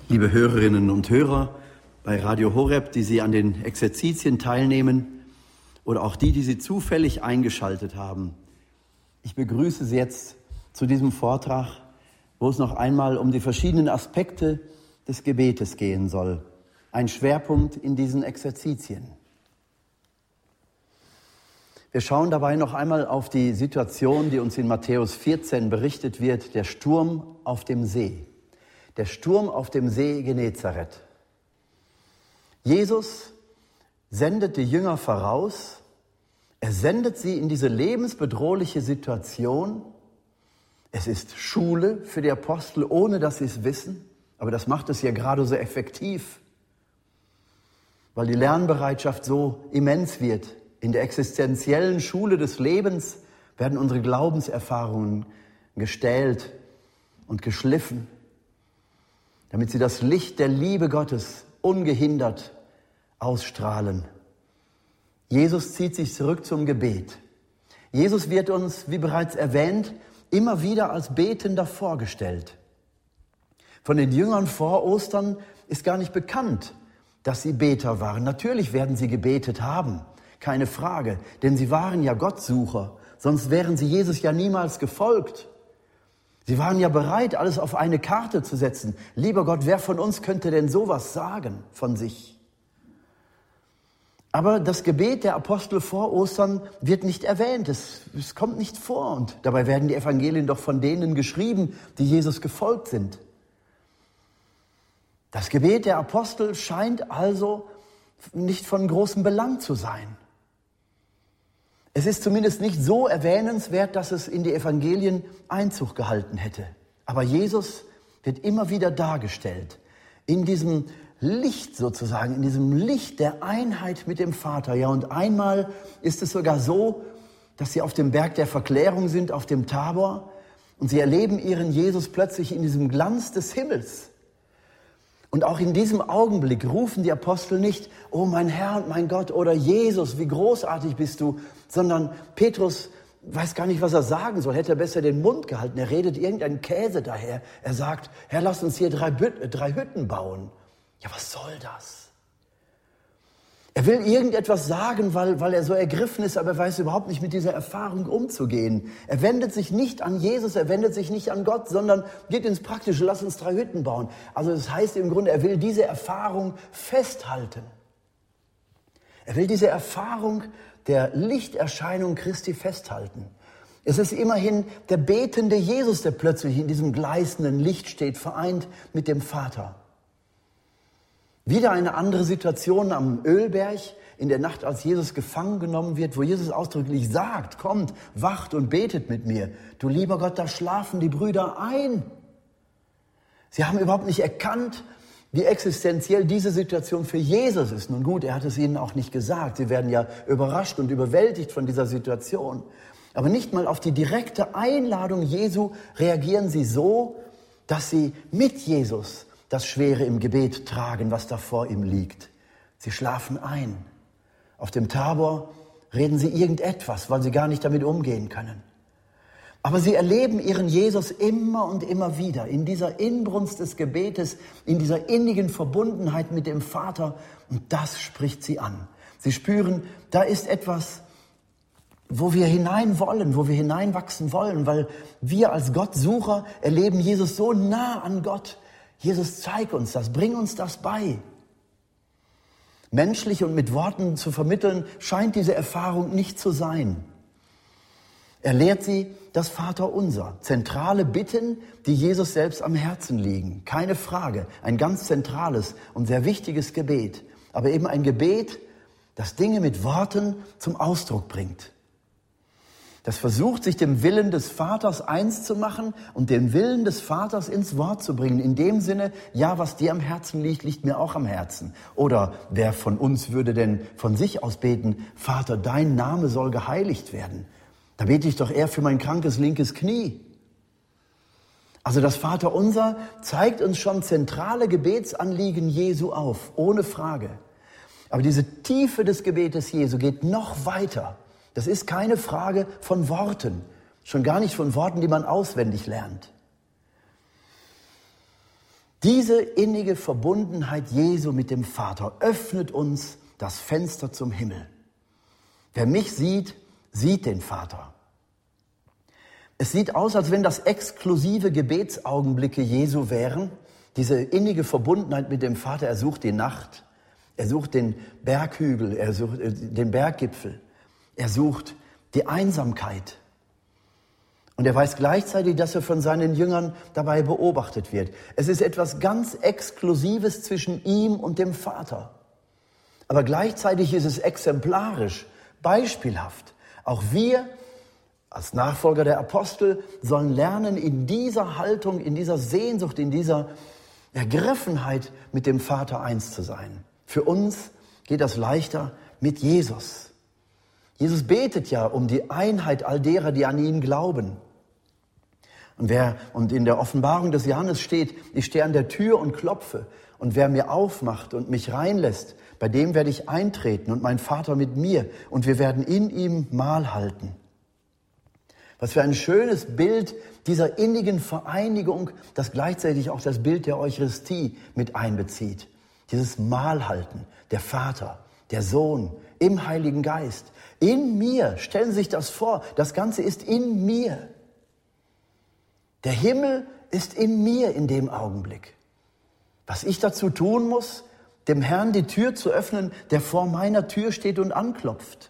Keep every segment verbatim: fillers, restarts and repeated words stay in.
Liebe Hörerinnen und Hörer bei Radio Horeb, die Sie an den Exerzitien teilnehmen oder auch die, die Sie zufällig eingeschaltet haben. Ich begrüße Sie jetzt zu diesem Vortrag, wo es noch einmal um die verschiedenen Aspekte des Gebetes gehen soll. Ein Schwerpunkt in diesen Exerzitien. Wir schauen dabei noch einmal auf die Situation, die uns in Matthäus vierzehn berichtet wird, der Sturm auf dem See. Der Sturm auf dem See Genezareth. Jesus sendet die Jünger voraus. Er sendet sie in diese lebensbedrohliche Situation. Es ist Schule für die Apostel, ohne dass sie es wissen. Aber das macht es ja gerade so effektiv, weil die Lernbereitschaft so immens wird. In der existenziellen Schule des Lebens werden unsere Glaubenserfahrungen gestählt und geschliffen, damit sie das Licht der Liebe Gottes ungehindert ausstrahlen. Jesus zieht sich zurück zum Gebet. Jesus wird uns, wie bereits erwähnt, immer wieder als Betender vorgestellt. Von den Jüngern vor Ostern ist gar nicht bekannt, dass sie Beter waren. Natürlich werden sie gebetet haben, keine Frage, denn sie waren ja Gottsucher, sonst wären sie Jesus ja niemals gefolgt. Sie waren ja bereit, alles auf eine Karte zu setzen. Lieber Gott, wer von uns könnte denn sowas sagen von sich? Aber das Gebet der Apostel vor Ostern wird nicht erwähnt. Es, es kommt nicht vor. Und dabei werden die Evangelien doch von denen geschrieben, die Jesus gefolgt sind. Das Gebet der Apostel scheint also nicht von großem Belang zu sein. Es ist zumindest nicht so erwähnenswert, dass es in die Evangelien Einzug gehalten hätte. Aber Jesus wird immer wieder dargestellt, in diesem Licht sozusagen, in diesem Licht der Einheit mit dem Vater. Ja, und einmal ist es sogar so, dass sie auf dem Berg der Verklärung sind, auf dem Tabor, und sie erleben ihren Jesus plötzlich in diesem Glanz des Himmels. Und auch in diesem Augenblick rufen die Apostel nicht, oh mein Herr und mein Gott, oder Jesus, wie großartig bist du, sondern Petrus weiß gar nicht, was er sagen soll, hätte er besser den Mund gehalten. Er redet irgendeinen Käse daher. Er sagt, Herr, lass uns hier drei, Büt- drei Hütten bauen. Ja, was soll das? Er will irgendetwas sagen, weil, weil er so ergriffen ist, aber er weiß überhaupt nicht, mit dieser Erfahrung umzugehen. Er wendet sich nicht an Jesus, er wendet sich nicht an Gott, sondern geht ins Praktische, lass uns drei Hütten bauen. Also das heißt im Grunde, er will diese Erfahrung festhalten. Er will diese Erfahrung der Lichterscheinung Christi festhalten. Es ist immerhin der betende Jesus, der plötzlich in diesem gleißenden Licht steht, vereint mit dem Vater. Wieder eine andere Situation am Ölberg, in der Nacht, als Jesus gefangen genommen wird, wo Jesus ausdrücklich sagt, kommt, wacht und betet mit mir. Du lieber Gott, da schlafen die Brüder ein. Sie haben überhaupt nicht erkannt, wie existenziell diese Situation für Jesus ist. Nun gut, er hat es ihnen auch nicht gesagt. Sie werden ja überrascht und überwältigt von dieser Situation. Aber nicht mal auf die direkte Einladung Jesu reagieren sie so, dass sie mit Jesus das Schwere im Gebet tragen, was da vor ihm liegt. Sie schlafen ein. Auf dem Tabor reden sie irgendetwas, weil sie gar nicht damit umgehen können. Aber sie erleben ihren Jesus immer und immer wieder in dieser Inbrunst des Gebetes, in dieser innigen Verbundenheit mit dem Vater. Und das spricht sie an. Sie spüren, da ist etwas, wo wir hinein wollen, wo wir hineinwachsen wollen, weil wir als Gottsucher erleben Jesus so nah an Gott. Jesus, zeig uns das, bring uns das bei. Menschlich und mit Worten zu vermitteln, scheint diese Erfahrung nicht zu sein. Er lehrt sie das Vaterunser, zentrale Bitten, die Jesus selbst am Herzen liegen. Keine Frage, ein ganz zentrales und sehr wichtiges Gebet. Aber eben ein Gebet, das Dinge mit Worten zum Ausdruck bringt. Das versucht, sich dem Willen des Vaters eins zu machen und den Willen des Vaters ins Wort zu bringen. In dem Sinne, ja, was dir am Herzen liegt, liegt mir auch am Herzen. Oder wer von uns würde denn von sich aus beten, Vater, dein Name soll geheiligt werden. Da bete ich doch eher für mein krankes linkes Knie. Also das Vaterunser zeigt uns schon zentrale Gebetsanliegen Jesu auf, ohne Frage. Aber diese Tiefe des Gebetes Jesu geht noch weiter. Das ist keine Frage von Worten, schon gar nicht von Worten, die man auswendig lernt. Diese innige Verbundenheit Jesu mit dem Vater öffnet uns das Fenster zum Himmel. Wer mich sieht, sieht den Vater. Es sieht aus, als wenn das exklusive Gebetsaugenblicke Jesu wären. Diese innige Verbundenheit mit dem Vater. Er sucht die Nacht, er sucht den Berghügel, er sucht den Berggipfel, er sucht die Einsamkeit. Und er weiß gleichzeitig, dass er von seinen Jüngern dabei beobachtet wird. Es ist etwas ganz Exklusives zwischen ihm und dem Vater. Aber gleichzeitig ist es exemplarisch, beispielhaft. Auch wir als Nachfolger der Apostel sollen lernen, in dieser Haltung, in dieser Sehnsucht, in dieser Ergriffenheit mit dem Vater eins zu sein. Für uns geht das leichter mit Jesus. Jesus betet ja um die Einheit all derer, die an ihn glauben. Und wer, und in der Offenbarung des Johannes steht, ich stehe an der Tür und klopfe. Und wer mir aufmacht und mich reinlässt, bei dem werde ich eintreten und mein Vater mit mir. Und wir werden in ihm Mahl halten. Was für ein schönes Bild dieser innigen Vereinigung, das gleichzeitig auch das Bild der Eucharistie mit einbezieht. Dieses Mahl halten, der Vater, der Sohn, im Heiligen Geist. In mir, stellen Sie sich das vor, das Ganze ist in mir. Der Himmel ist in mir in dem Augenblick. Was ich dazu tun muss, dem Herrn die Tür zu öffnen, der vor meiner Tür steht und anklopft.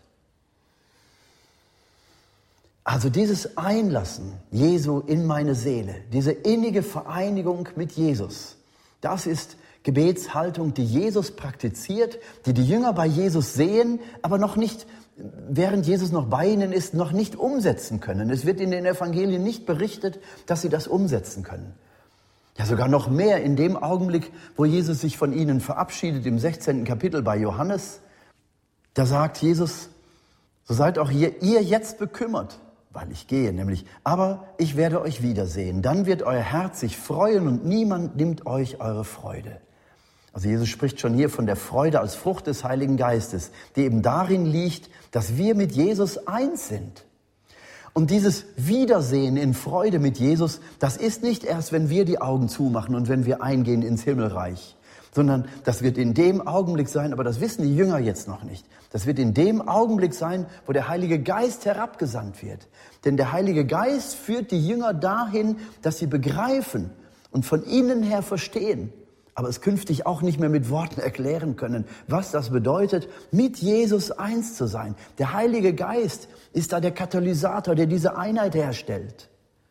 Also dieses Einlassen Jesu in meine Seele, diese innige Vereinigung mit Jesus, das ist Gebetshaltung, die Jesus praktiziert, die die Jünger bei Jesus sehen, aber noch nicht, während Jesus noch bei ihnen ist, noch nicht umsetzen können. Es wird in den Evangelien nicht berichtet, dass sie das umsetzen können. Ja, sogar noch mehr in dem Augenblick, wo Jesus sich von ihnen verabschiedet, im sechzehnten Kapitel bei Johannes, da sagt Jesus, so seid auch ihr, ihr jetzt bekümmert, weil ich gehe, nämlich, aber ich werde euch wiedersehen. Dann wird euer Herz sich freuen und niemand nimmt euch eure Freude. Also Jesus spricht schon hier von der Freude als Frucht des Heiligen Geistes, die eben darin liegt, dass wir mit Jesus eins sind. Und dieses Wiedersehen in Freude mit Jesus, das ist nicht erst, wenn wir die Augen zumachen und wenn wir eingehen ins Himmelreich, sondern das wird in dem Augenblick sein, aber das wissen die Jünger jetzt noch nicht. Das wird in dem Augenblick sein, wo der Heilige Geist herabgesandt wird. Denn der Heilige Geist führt die Jünger dahin, dass sie begreifen und von innen her verstehen, aber es künftig auch nicht mehr mit Worten erklären können, was das bedeutet, mit Jesus eins zu sein. Der Heilige Geist ist da der Katalysator, der diese Einheit herstellt.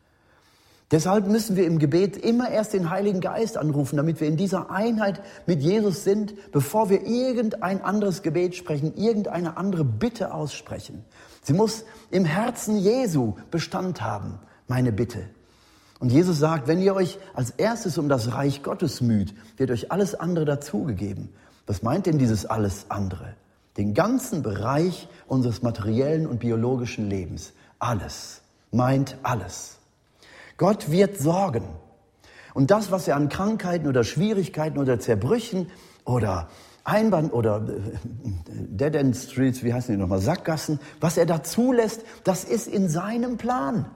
Deshalb müssen wir im Gebet immer erst den Heiligen Geist anrufen, damit wir in dieser Einheit mit Jesus sind, bevor wir irgendein anderes Gebet sprechen, irgendeine andere Bitte aussprechen. Sie muss im Herzen Jesu Bestand haben, meine Bitte. Und Jesus sagt, wenn ihr euch als erstes um das Reich Gottes müht, wird euch alles andere dazugegeben. Was meint denn dieses alles andere? Den ganzen Bereich unseres materiellen und biologischen Lebens. Alles. Meint alles. Gott wird sorgen. Und das, was er an Krankheiten oder Schwierigkeiten oder Zerbrüchen oder Einband oder Dead End Streets, wie heißen die nochmal, Sackgassen, was er da zulässt, das ist in seinem Plan.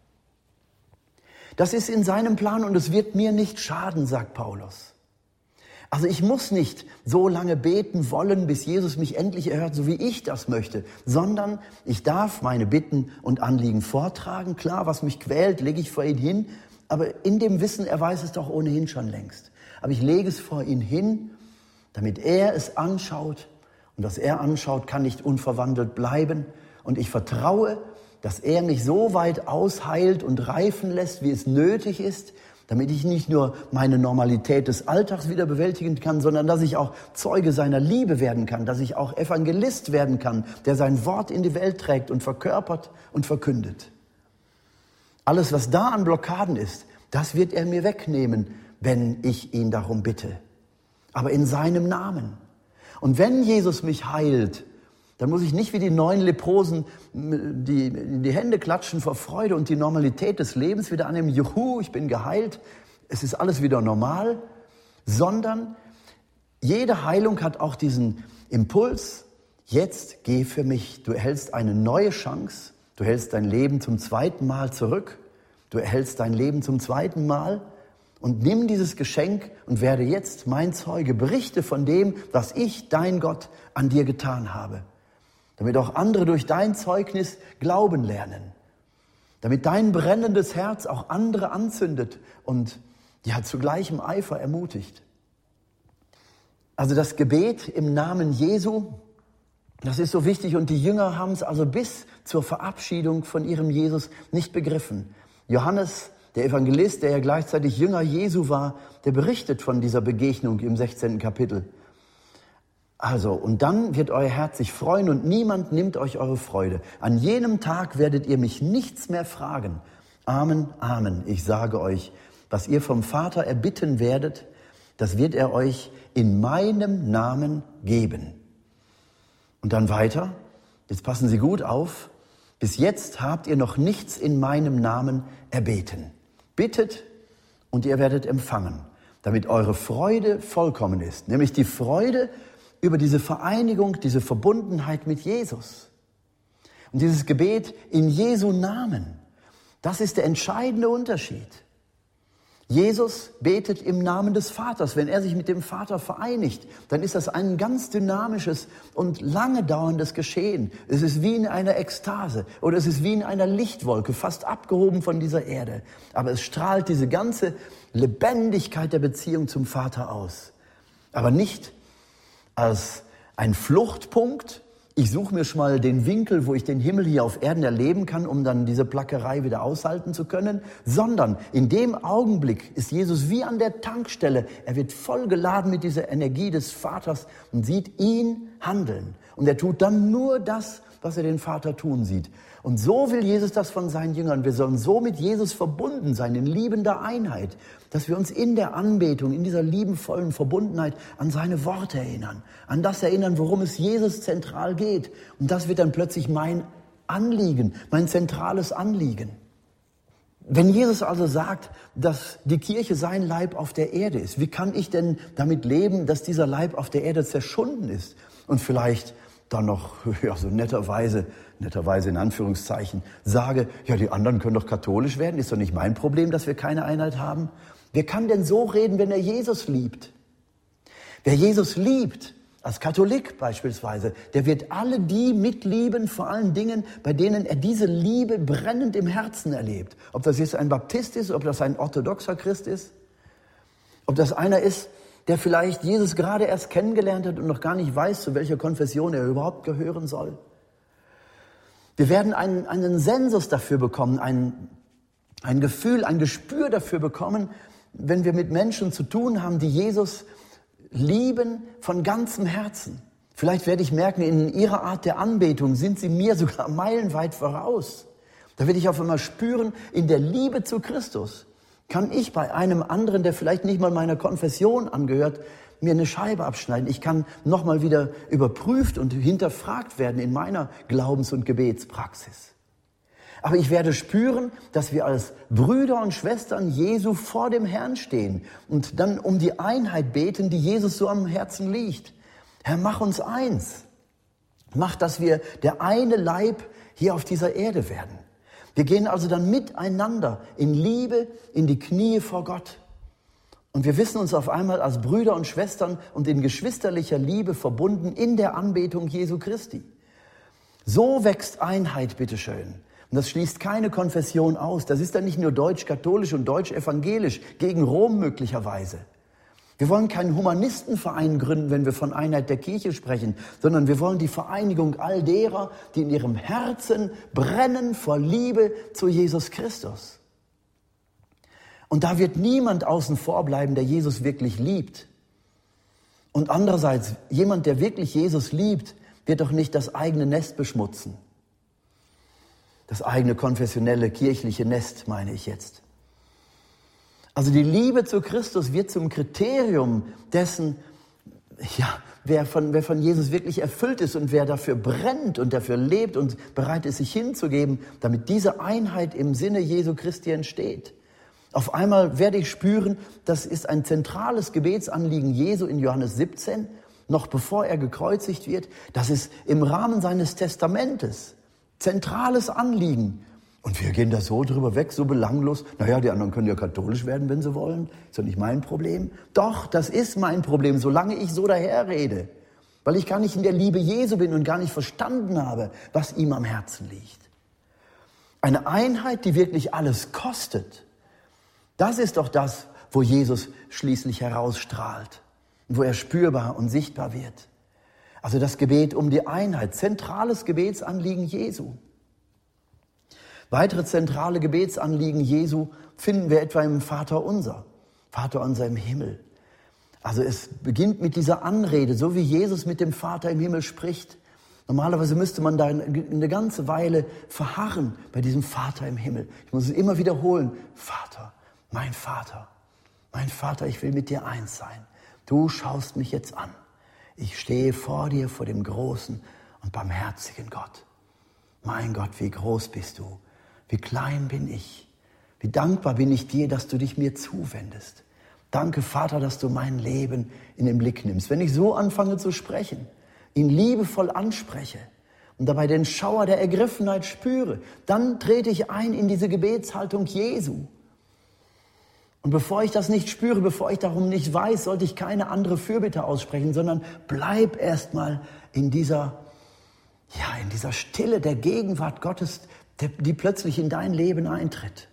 Das ist in seinem Plan und es wird mir nicht schaden, sagt Paulus. Also ich muss nicht so lange beten wollen, bis Jesus mich endlich erhört, so wie ich das möchte, sondern ich darf meine Bitten und Anliegen vortragen. Klar, was mich quält, lege ich vor ihn hin, aber in dem Wissen, er weiß es doch ohnehin schon längst. Aber ich lege es vor ihn hin, damit er es anschaut und was er anschaut, kann nicht unverwandelt bleiben und ich vertraue, dass er mich so weit ausheilt und reifen lässt, wie es nötig ist, damit ich nicht nur meine Normalität des Alltags wieder bewältigen kann, sondern dass ich auch Zeuge seiner Liebe werden kann, dass ich auch Evangelist werden kann, der sein Wort in die Welt trägt und verkörpert und verkündet. Alles, was da an Blockaden ist, das wird er mir wegnehmen, wenn ich ihn darum bitte. Aber in seinem Namen. Und wenn Jesus mich heilt, dann muss ich nicht wie die neun Leprosen die, die Hände klatschen vor Freude und die Normalität des Lebens wieder annehmen. Juhu, ich bin geheilt, es ist alles wieder normal. Sondern jede Heilung hat auch diesen Impuls, jetzt geh für mich. Du erhältst eine neue Chance, du erhältst dein Leben zum zweiten Mal zurück. Du erhältst dein Leben zum zweiten Mal. Und nimm dieses Geschenk und werde jetzt mein Zeuge. Berichte von dem, was ich, dein Gott, an dir getan habe. Damit auch andere durch dein Zeugnis glauben lernen. Damit dein brennendes Herz auch andere anzündet und ja zu gleichem Eifer ermutigt. Also das Gebet im Namen Jesu, das ist so wichtig. Und die Jünger haben es also bis zur Verabschiedung von ihrem Jesus nicht begriffen. Johannes, der Evangelist, der ja gleichzeitig Jünger Jesu war, der berichtet von dieser Begegnung im sechzehnten Kapitel. Also, und dann wird euer Herz sich freuen und niemand nimmt euch eure Freude. An jenem Tag werdet ihr mich nichts mehr fragen. Amen, Amen. Ich sage euch, was ihr vom Vater erbitten werdet, das wird er euch in meinem Namen geben. Und dann weiter, jetzt passen Sie gut auf, bis jetzt habt ihr noch nichts in meinem Namen erbeten. Bittet und ihr werdet empfangen, damit eure Freude vollkommen ist. Nämlich die Freude über diese Vereinigung, diese Verbundenheit mit Jesus. Und dieses Gebet in Jesu Namen, das ist der entscheidende Unterschied. Jesus betet im Namen des Vaters. Wenn er sich mit dem Vater vereinigt, dann ist das ein ganz dynamisches und lange dauerndes Geschehen. Es ist wie in einer Ekstase oder es ist wie in einer Lichtwolke, fast abgehoben von dieser Erde. Aber es strahlt diese ganze Lebendigkeit der Beziehung zum Vater aus. Aber nicht als ein Fluchtpunkt. Ich suche mir schon mal den Winkel, wo ich den Himmel hier auf Erden erleben kann, um dann diese Plackerei wieder aushalten zu können, sondern in dem Augenblick ist Jesus wie an der Tankstelle. Er wird vollgeladen mit dieser Energie des Vaters und sieht ihn handeln. Und er tut dann nur das, was er den Vater tun sieht. Und so will Jesus das von seinen Jüngern. Wir sollen so mit Jesus verbunden sein, in liebender Einheit, dass wir uns in der Anbetung, in dieser liebenvollen Verbundenheit an seine Worte erinnern, an das erinnern, worum es Jesus zentral geht. Und das wird dann plötzlich mein Anliegen, mein zentrales Anliegen. Wenn Jesus also sagt, dass die Kirche sein Leib auf der Erde ist, wie kann ich denn damit leben, dass dieser Leib auf der Erde zerschunden ist und vielleicht dann noch, ja, so netterweise, netterweise in Anführungszeichen, sage, ja, die anderen können doch katholisch werden, ist doch nicht mein Problem, dass wir keine Einheit haben. Wer kann denn so reden, wenn er Jesus liebt? Wer Jesus liebt, als Katholik beispielsweise, der wird alle die mitlieben, vor allen Dingen, bei denen er diese Liebe brennend im Herzen erlebt. Ob das jetzt ein Baptist ist, ob das ein orthodoxer Christ ist, ob das einer ist, der vielleicht Jesus gerade erst kennengelernt hat und noch gar nicht weiß, zu welcher Konfession er überhaupt gehören soll. Wir werden einen, einen Sensus dafür bekommen, ein, ein Gefühl, ein Gespür dafür bekommen, wenn wir mit Menschen zu tun haben, die Jesus lieben von ganzem Herzen. Vielleicht werde ich merken, in ihrer Art der Anbetung sind sie mir sogar meilenweit voraus. Da werde ich auf einmal spüren, in der Liebe zu Christus kann ich bei einem anderen, der vielleicht nicht mal meiner Konfession angehört, mir eine Scheibe abschneiden. Ich kann nochmal wieder überprüft und hinterfragt werden in meiner Glaubens- und Gebetspraxis. Aber ich werde spüren, dass wir als Brüder und Schwestern Jesu vor dem Herrn stehen und dann um die Einheit beten, die Jesus so am Herzen liegt. Herr, mach uns eins. Mach, dass wir der eine Leib hier auf dieser Erde werden. Wir gehen also dann miteinander in Liebe in die Knie vor Gott. Und wir wissen uns auf einmal als Brüder und Schwestern und in geschwisterlicher Liebe verbunden in der Anbetung Jesu Christi. So wächst Einheit, bitteschön. Und das schließt keine Konfession aus. Das ist dann nicht nur deutsch-katholisch und deutsch-evangelisch gegen Rom möglicherweise. Wir wollen keinen Humanistenverein gründen, wenn wir von Einheit der Kirche sprechen, sondern wir wollen die Vereinigung all derer, die in ihrem Herzen brennen vor Liebe zu Jesus Christus. Und da wird niemand außen vor bleiben, der Jesus wirklich liebt. Und andererseits, jemand, der wirklich Jesus liebt, wird doch nicht das eigene Nest beschmutzen. Das eigene konfessionelle, kirchliche Nest, meine ich jetzt. Also die Liebe zu Christus wird zum Kriterium dessen, ja, wer von, wer von Jesus wirklich erfüllt ist und wer dafür brennt und dafür lebt und bereit ist, sich hinzugeben, damit diese Einheit im Sinne Jesu Christi entsteht. Auf einmal werde ich spüren, das ist ein zentrales Gebetsanliegen Jesu in Johannes siebzehn, noch bevor er gekreuzigt wird. Das ist im Rahmen seines Testamentes zentrales Anliegen. Und wir gehen da so drüber weg, so belanglos. Naja, die anderen können ja katholisch werden, wenn sie wollen. Ist doch nicht mein Problem. Doch, das ist mein Problem, solange ich so daherrede. Weil ich gar nicht in der Liebe Jesu bin und gar nicht verstanden habe, was ihm am Herzen liegt. Eine Einheit, die wirklich alles kostet. Das ist doch das, wo Jesus schließlich herausstrahlt. Wo er spürbar und sichtbar wird. Also das Gebet um die Einheit. Zentrales Gebetsanliegen Jesu. Weitere zentrale Gebetsanliegen Jesu finden wir etwa im Vater unser, Vater unser im Himmel. Also es beginnt mit dieser Anrede, so wie Jesus mit dem Vater im Himmel spricht. Normalerweise müsste man da eine ganze Weile verharren bei diesem Vater im Himmel. Ich muss es immer wiederholen. Vater, mein Vater, mein Vater, ich will mit dir eins sein. Du schaust mich jetzt an. Ich stehe vor dir, vor dem großen und barmherzigen Gott. Mein Gott, wie groß bist du. Wie klein bin ich. Wie dankbar bin ich dir, dass du dich mir zuwendest. Danke, Vater, dass du mein Leben in den Blick nimmst. Wenn ich so anfange zu sprechen, ihn liebevoll anspreche und dabei den Schauer der Ergriffenheit spüre, dann trete ich ein in diese Gebetshaltung Jesu. Und bevor ich das nicht spüre, bevor ich darum nicht weiß, sollte ich keine andere Fürbitte aussprechen, sondern bleib erstmal in dieser, ja, in dieser Stille der Gegenwart Gottes, die plötzlich in dein Leben eintritt.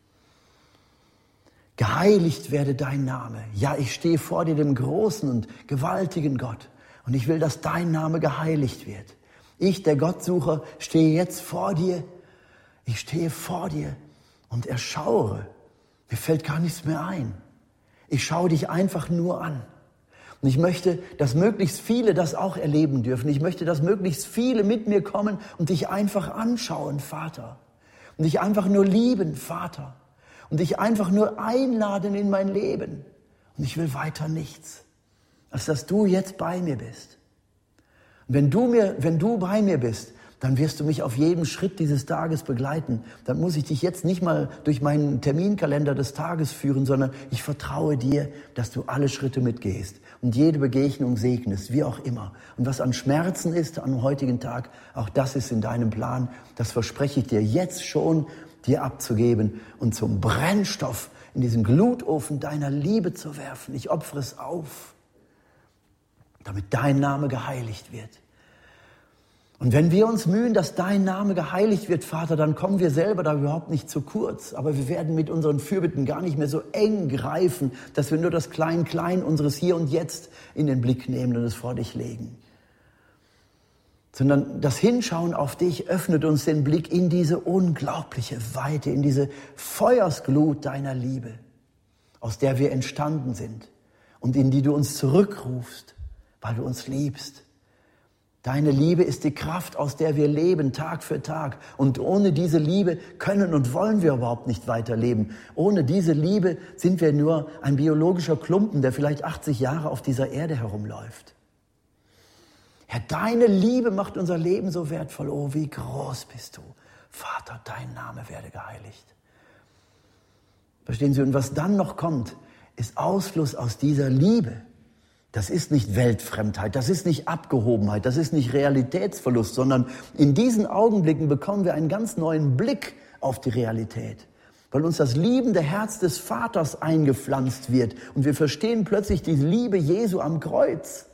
Geheiligt werde dein Name. Ja, ich stehe vor dir, dem großen und gewaltigen Gott. Und ich will, dass dein Name geheiligt wird. Ich, der Gottsucher, stehe jetzt vor dir. Ich stehe vor dir und erschaure. Mir fällt gar nichts mehr ein. Ich schaue dich einfach nur an. Und ich möchte, dass möglichst viele das auch erleben dürfen. Ich möchte, dass möglichst viele mit mir kommen und dich einfach anschauen, Vater. Und dich einfach nur lieben, Vater. Und dich einfach nur einladen in mein Leben. Und ich will weiter nichts, als dass du jetzt bei mir bist. Und wenn du mir, wenn du bei mir bist, dann wirst du mich auf jedem Schritt dieses Tages begleiten. Dann muss ich dich jetzt nicht mal durch meinen Terminkalender des Tages führen, sondern ich vertraue dir, dass du alle Schritte mitgehst und jede Begegnung segnest, wie auch immer. Und was an Schmerzen ist am heutigen Tag, auch das ist in deinem Plan. Das verspreche ich dir jetzt schon, dir abzugeben und zum Brennstoff in diesen Glutofen deiner Liebe zu werfen. Ich opfere es auf, damit dein Name geheiligt wird. Und wenn wir uns mühen, dass dein Name geheiligt wird, Vater, dann kommen wir selber da überhaupt nicht zu kurz. Aber wir werden mit unseren Fürbitten gar nicht mehr so eng greifen, dass wir nur das Klein-Klein unseres Hier und Jetzt in den Blick nehmen und es vor dich legen. Sondern das Hinschauen auf dich öffnet uns den Blick in diese unglaubliche Weite, in diese Feuersglut deiner Liebe, aus der wir entstanden sind und in die du uns zurückrufst, weil du uns liebst. Deine Liebe ist die Kraft, aus der wir leben, Tag für Tag. Und ohne diese Liebe können und wollen wir überhaupt nicht weiterleben. Ohne diese Liebe sind wir nur ein biologischer Klumpen, der vielleicht achtzig Jahre auf dieser Erde herumläuft. Herr, deine Liebe macht unser Leben so wertvoll. Oh, wie groß bist du. Vater, dein Name werde geheiligt. Verstehen Sie? Und was dann noch kommt, ist Ausfluss aus dieser Liebe. Das ist nicht Weltfremdheit, das ist nicht Abgehobenheit, das ist nicht Realitätsverlust, sondern in diesen Augenblicken bekommen wir einen ganz neuen Blick auf die Realität, weil uns das liebende Herz des Vaters eingepflanzt wird und wir verstehen plötzlich die Liebe Jesu am Kreuz.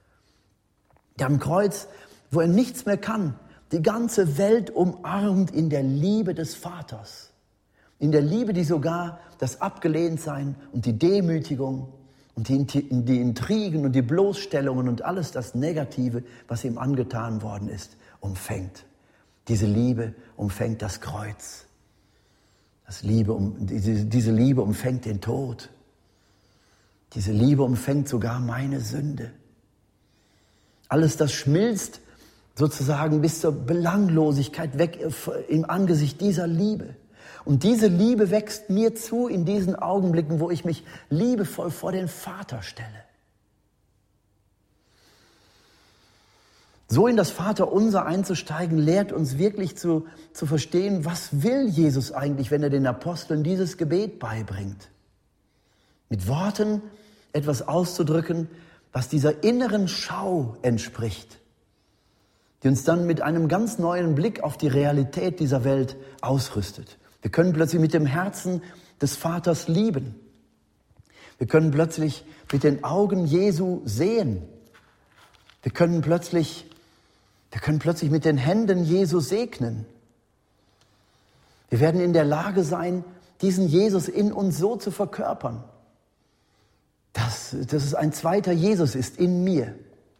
Der am Kreuz, wo er nichts mehr kann, die ganze Welt umarmt in der Liebe des Vaters, in der Liebe, die sogar das Abgelehntsein und die Demütigung und die, die Intrigen und die Bloßstellungen und alles das Negative, was ihm angetan worden ist, umfängt. Diese Liebe umfängt das Kreuz. Das Liebe um, diese, diese Liebe umfängt den Tod. Diese Liebe umfängt sogar meine Sünde. Alles das schmilzt sozusagen bis zur Belanglosigkeit weg im Angesicht dieser Liebe. Und diese Liebe wächst mir zu in diesen Augenblicken, wo ich mich liebevoll vor den Vater stelle. So in das Vaterunser einzusteigen, lehrt uns wirklich zu, zu verstehen, was will Jesus eigentlich, wenn er den Aposteln dieses Gebet beibringt. Mit Worten etwas auszudrücken, was dieser inneren Schau entspricht. die uns dann mit einem ganz neuen Blick auf die Realität dieser Welt ausrüstet. Wir können plötzlich mit dem Herzen des Vaters lieben. Wir können plötzlich mit den Augen Jesu sehen. Wir können plötzlich, wir können plötzlich mit den Händen Jesu segnen. Wir werden in der Lage sein, diesen Jesus in uns so zu verkörpern, dass, dass es ein zweiter Jesus ist in mir.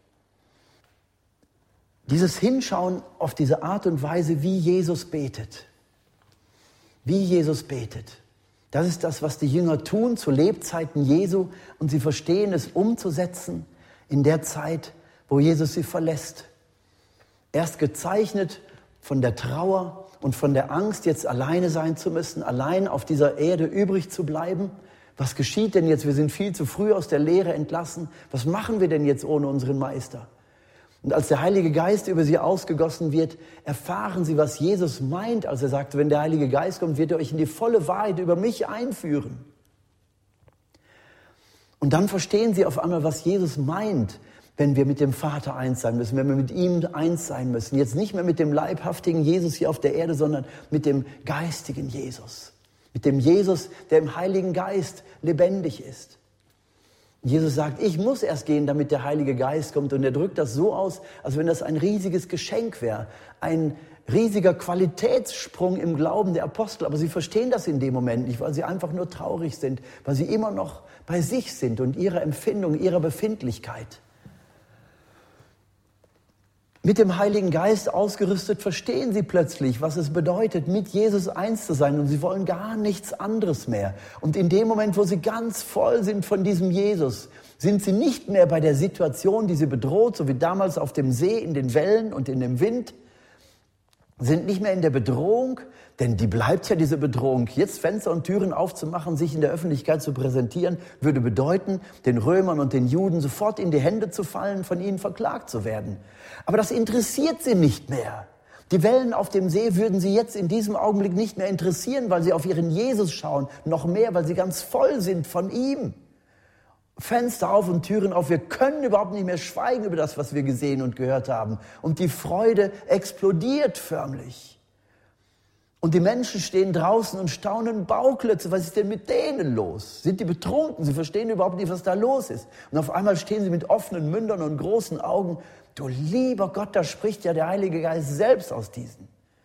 Dieses Hinschauen auf diese Art und Weise, wie Jesus betet, wie Jesus betet, das ist das, was die Jünger tun zu Lebzeiten Jesu, und sie verstehen es umzusetzen in der Zeit, wo Jesus sie verlässt. Erst gezeichnet von der Trauer und von der Angst, jetzt alleine sein zu müssen, allein auf dieser Erde übrig zu bleiben. Was geschieht denn jetzt? Wir sind viel zu früh aus der Lehre entlassen. Was machen wir denn jetzt ohne unseren Meister? Und als der Heilige Geist über sie ausgegossen wird, erfahren sie, was Jesus meint, als er sagt, wenn der Heilige Geist kommt, wird er euch in die volle Wahrheit über mich einführen. Und dann verstehen sie auf einmal, was Jesus meint, wenn wir mit dem Vater eins sein müssen, wenn wir mit ihm eins sein müssen. Jetzt nicht mehr mit dem leibhaftigen Jesus hier auf der Erde, sondern mit dem geistigen Jesus. Mit dem Jesus, der im Heiligen Geist lebendig ist. Jesus sagt, ich muss erst gehen, damit der Heilige Geist kommt. Und er drückt das so aus, als wenn das ein riesiges Geschenk wäre. Ein riesiger Qualitätssprung im Glauben der Apostel. Aber sie verstehen das in dem Moment nicht, weil sie einfach nur traurig sind, weil sie immer noch bei sich sind und ihrer Empfindung, ihrer Befindlichkeit. Mit dem Heiligen Geist ausgerüstet verstehen sie plötzlich, was es bedeutet, mit Jesus eins zu sein. Und sie wollen gar nichts anderes mehr. Und in dem Moment, wo sie ganz voll sind von diesem Jesus, sind sie nicht mehr bei der Situation, die sie bedroht, so wie damals auf dem See, in den Wellen und in dem Wind, sind nicht mehr in der Bedrohung, denn die bleibt ja, diese Bedrohung. Jetzt Fenster und Türen aufzumachen, sich in der Öffentlichkeit zu präsentieren, würde bedeuten, den Römern und den Juden sofort in die Hände zu fallen, von ihnen verklagt zu werden. Aber das interessiert sie nicht mehr. Die Wellen auf dem See würden sie jetzt in diesem Augenblick nicht mehr interessieren, weil sie auf ihren Jesus schauen. Noch mehr, weil sie ganz voll sind von ihm. Fenster auf und Türen auf. Wir können überhaupt nicht mehr schweigen über das, was wir gesehen und gehört haben. Und die Freude explodiert förmlich. Und die Menschen stehen draußen und staunen Bauklötze. Was ist denn mit denen los? Sind die betrunken? Sie verstehen überhaupt nicht, was da los ist. Und auf einmal stehen sie mit offenen Mündern und großen Augen. Du lieber Gott, da spricht ja der Heilige Geist selbst aus diesen.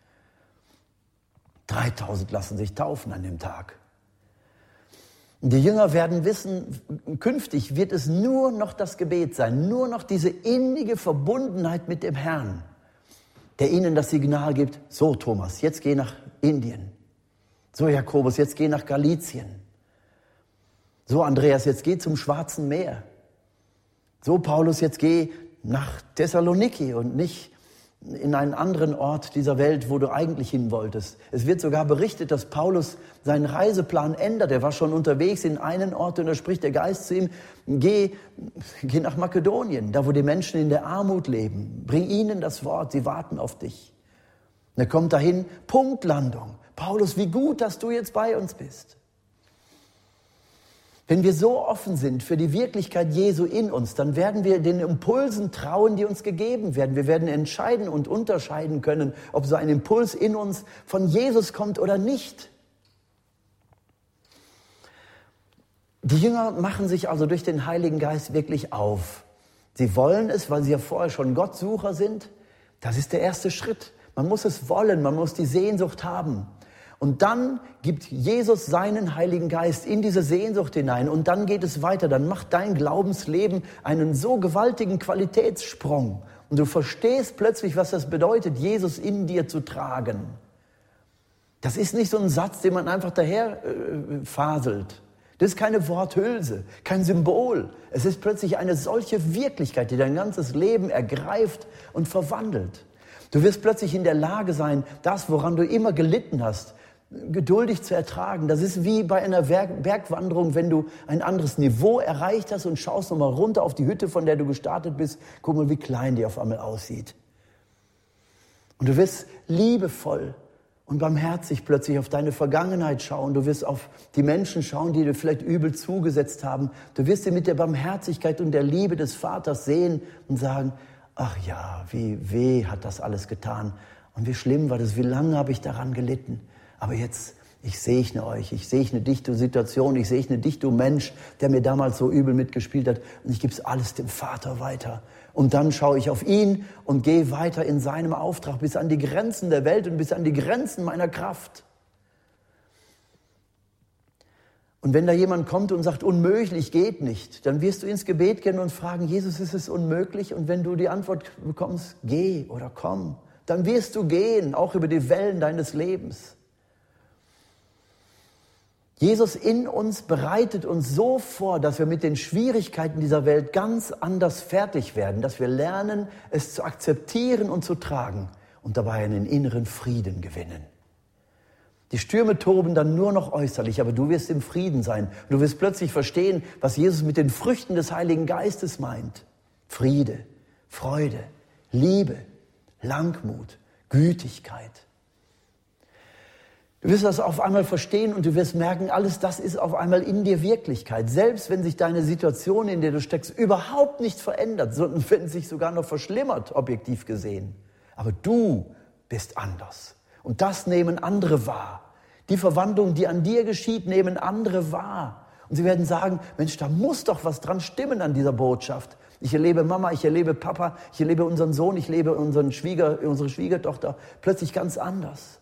dreitausend lassen sich taufen an dem Tag. Und die Jünger werden wissen, künftig wird es nur noch das Gebet sein, nur noch diese innige Verbundenheit mit dem Herrn, der ihnen das Signal gibt, so Thomas, jetzt geh nach Indien. So Jakobus, jetzt geh nach Galizien. So Andreas, jetzt geh zum Schwarzen Meer. So Paulus, jetzt geh nach Thessaloniki und nicht in einen anderen Ort dieser Welt, wo du eigentlich hin wolltest. Es wird sogar berichtet, dass Paulus seinen Reiseplan ändert. Er war schon unterwegs in einen Ort und da spricht der Geist zu ihm, geh, geh nach Makedonien, da wo die Menschen in der Armut leben. Bring ihnen das Wort, sie warten auf dich. Und er kommt dahin, Punktlandung. Paulus, wie gut, dass du jetzt bei uns bist. Wenn wir so offen sind für die Wirklichkeit Jesu in uns, dann werden wir den Impulsen trauen, die uns gegeben werden. Wir werden entscheiden und unterscheiden können, ob so ein Impuls in uns von Jesus kommt oder nicht. Die Jünger machen sich also durch den Heiligen Geist wirklich auf. Sie wollen es, weil sie ja vorher schon Gottsucher sind. Das ist der erste Schritt. Man muss es wollen, man muss die Sehnsucht haben. Und dann gibt Jesus seinen Heiligen Geist in diese Sehnsucht hinein. Und dann geht es weiter. Dann macht dein Glaubensleben einen so gewaltigen Qualitätssprung. Und du verstehst plötzlich, was das bedeutet, Jesus in dir zu tragen. Das ist nicht so ein Satz, den man einfach daher äh, faselt. Das ist keine Worthülse, kein Symbol. Es ist plötzlich eine solche Wirklichkeit, die dein ganzes Leben ergreift und verwandelt. Du wirst plötzlich in der Lage sein, das, woran du immer gelitten hast, geduldig zu ertragen. Das ist wie bei einer Bergwanderung, wenn du ein anderes Niveau erreicht hast und schaust nochmal runter auf die Hütte, von der du gestartet bist. Guck mal, wie klein die auf einmal aussieht. Und du wirst liebevoll und barmherzig plötzlich auf deine Vergangenheit schauen. Du wirst auf die Menschen schauen, die dir vielleicht übel zugesetzt haben. Du wirst sie mit der Barmherzigkeit und der Liebe des Vaters sehen und sagen, ach ja, wie weh hat das alles getan. Und wie schlimm war das, wie lange habe ich daran gelitten. Aber jetzt, ich segne euch, ich segne dich, du Situation, ich segne dich, du Mensch, der mir damals so übel mitgespielt hat. Und ich gebe es alles dem Vater weiter. Und dann schaue ich auf ihn und gehe weiter in seinem Auftrag bis an die Grenzen der Welt und bis an die Grenzen meiner Kraft. Und wenn da jemand kommt und sagt, unmöglich, geht nicht, dann wirst du ins Gebet gehen und fragen, Jesus, ist es unmöglich? Und wenn du die Antwort bekommst, geh oder komm, dann wirst du gehen, auch über die Wellen deines Lebens. Jesus in uns bereitet uns so vor, dass wir mit den Schwierigkeiten dieser Welt ganz anders fertig werden, dass wir lernen, es zu akzeptieren und zu tragen und dabei einen inneren Frieden gewinnen. Die Stürme toben dann nur noch äußerlich, aber du wirst im Frieden sein. Du wirst plötzlich verstehen, was Jesus mit den Früchten des Heiligen Geistes meint. Friede, Freude, Liebe, Langmut, Gütigkeit. Du wirst das auf einmal verstehen und du wirst merken, alles das ist auf einmal in dir Wirklichkeit. Selbst wenn sich deine Situation, in der du steckst, überhaupt nicht verändert, sondern wenn es sich sogar noch verschlimmert, objektiv gesehen. Aber du bist anders. Und das nehmen andere wahr. Die Verwandlung, die an dir geschieht, nehmen andere wahr. Und sie werden sagen, Mensch, da muss doch was dran stimmen an dieser Botschaft. Ich erlebe Mama, ich erlebe Papa, ich erlebe unseren Sohn, ich erlebe unseren Schwieger, unsere Schwiegertochter plötzlich ganz anders.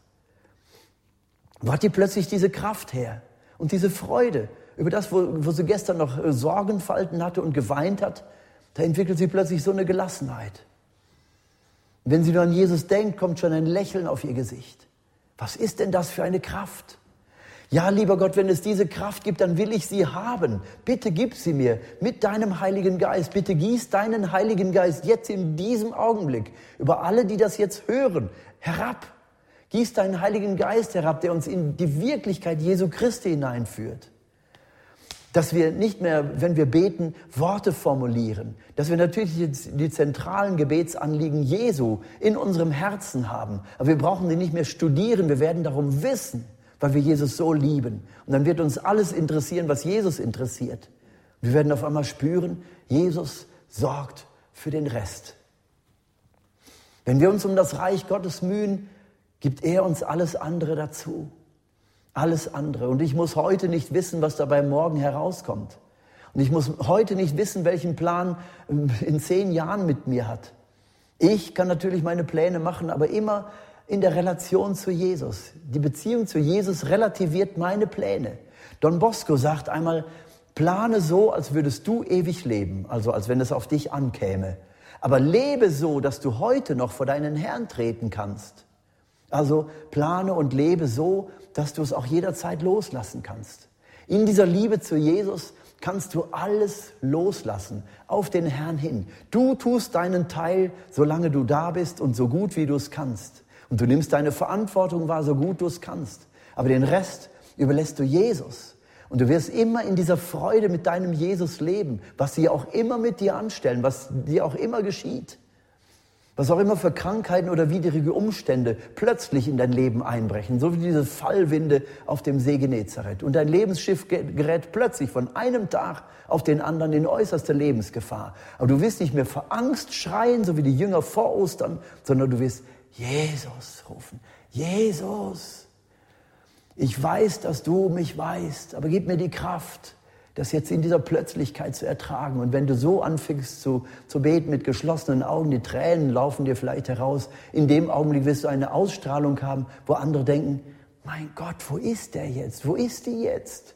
Wo hat die plötzlich diese Kraft her und diese Freude über das, wo, wo sie gestern noch Sorgenfalten hatte und geweint hat? Da entwickelt sie plötzlich so eine Gelassenheit. Wenn sie nur an Jesus denkt, kommt schon ein Lächeln auf ihr Gesicht. Was ist denn das für eine Kraft? Ja, lieber Gott, wenn es diese Kraft gibt, dann will ich sie haben. Bitte gib sie mir mit deinem Heiligen Geist. Bitte gieß deinen Heiligen Geist jetzt in diesem Augenblick über alle, die das jetzt hören, herab. Gieß deinen Heiligen Geist herab, der uns in die Wirklichkeit Jesu Christi hineinführt. Dass wir nicht mehr, wenn wir beten, Worte formulieren. Dass wir natürlich die zentralen Gebetsanliegen Jesu in unserem Herzen haben. Aber wir brauchen sie nicht mehr studieren, wir werden darum wissen, weil wir Jesus so lieben. Und dann wird uns alles interessieren, was Jesus interessiert. Wir werden auf einmal spüren, Jesus sorgt für den Rest. Wenn wir uns um das Reich Gottes mühen, gibt er uns alles andere dazu. Alles andere. Und ich muss heute nicht wissen, was dabei morgen herauskommt. Und ich muss heute nicht wissen, welchen Plan in zehn Jahren mit mir hat. Ich kann natürlich meine Pläne machen, aber immer in der Relation zu Jesus. Die Beziehung zu Jesus relativiert meine Pläne. Don Bosco sagt einmal, plane so, als würdest du ewig leben, also als wenn es auf dich ankäme. Aber lebe so, dass du heute noch vor deinen Herrn treten kannst. Also plane und lebe so, dass du es auch jederzeit loslassen kannst. In dieser Liebe zu Jesus kannst du alles loslassen, auf den Herrn hin. Du tust deinen Teil, solange du da bist und so gut, wie du es kannst. Und du nimmst deine Verantwortung wahr, so gut du es kannst. Aber den Rest überlässt du Jesus. Und du wirst immer in dieser Freude mit deinem Jesus leben, was sie auch immer mit dir anstellen, was dir auch immer geschieht. Was auch immer für Krankheiten oder widrige Umstände plötzlich in dein Leben einbrechen, so wie diese Fallwinde auf dem See Genezareth. Und dein Lebensschiff gerät plötzlich von einem Tag auf den anderen in äußerste Lebensgefahr. Aber du wirst nicht mehr vor Angst schreien, so wie die Jünger vor Ostern, sondern du wirst Jesus rufen. Jesus, ich weiß, dass du mich weißt, aber gib mir die Kraft, das jetzt in dieser Plötzlichkeit zu ertragen. Und wenn du so anfängst zu, zu beten mit geschlossenen Augen, die Tränen laufen dir vielleicht heraus, in dem Augenblick wirst du eine Ausstrahlung haben, wo andere denken, mein Gott, wo ist der jetzt? Wo ist die jetzt?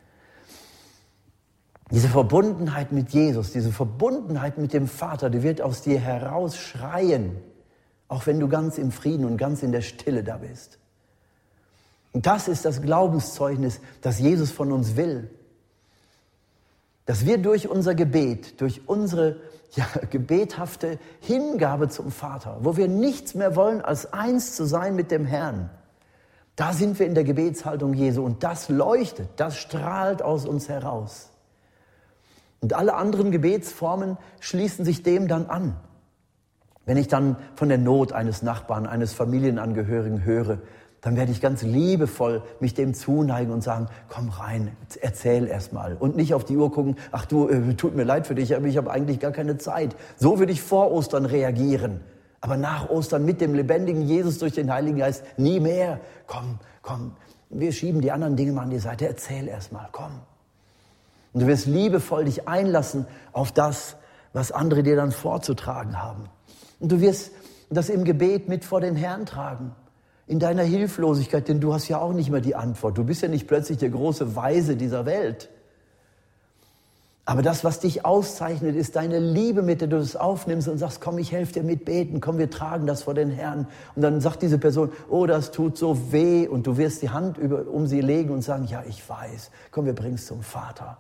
Diese Verbundenheit mit Jesus, diese Verbundenheit mit dem Vater, die wird aus dir herausschreien, auch wenn du ganz im Frieden und ganz in der Stille da bist. Und das ist das Glaubenszeugnis, das Jesus von uns will. Dass wir durch unser Gebet, durch unsere ja, gebethafte Hingabe zum Vater, wo wir nichts mehr wollen, als eins zu sein mit dem Herrn, da sind wir in der Gebetshaltung Jesu und das leuchtet, das strahlt aus uns heraus. Und alle anderen Gebetsformen schließen sich dem dann an. Wenn ich dann von der Not eines Nachbarn, eines Familienangehörigen höre, dann werde ich ganz liebevoll mich dem zuneigen und sagen, komm rein, erzähl erst mal. Und nicht auf die Uhr gucken, ach du, äh, tut mir leid für dich, aber ich habe eigentlich gar keine Zeit. So würde ich vor Ostern reagieren. Aber nach Ostern mit dem lebendigen Jesus durch den Heiligen Geist nie mehr. Komm, komm, wir schieben die anderen Dinge mal an die Seite, erzähl erst mal, komm. Und du wirst liebevoll dich einlassen auf das, was andere dir dann vorzutragen haben. Und du wirst das im Gebet mit vor den Herrn tragen. In deiner Hilflosigkeit, denn du hast ja auch nicht mehr die Antwort. Du bist ja nicht plötzlich der große Weise dieser Welt. Aber das, was dich auszeichnet, ist deine Liebe, mit der du es aufnimmst und sagst, komm, ich helfe dir mit beten, komm, wir tragen das vor den Herrn. Und dann sagt diese Person, oh, das tut so weh. Und du wirst die Hand über, um sie legen und sagen, ja, ich weiß, komm, wir bringen es zum Vater.